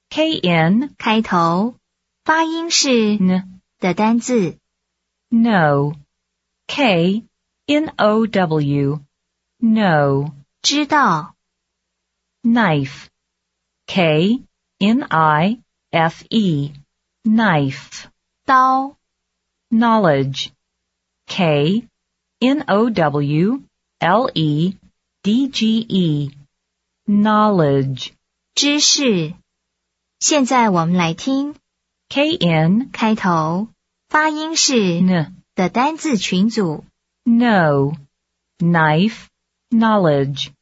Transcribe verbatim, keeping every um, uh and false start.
K N 开头，发音是 N 的单字。 know, K N O W, know. 知道， Knife, K N I F E, knife. 刀， Knowledge, K N O W L E D G E, knowledge. 知识。现在我们来听 K N 开头，发音是 N 的单字群组。 know, knife, knowledge.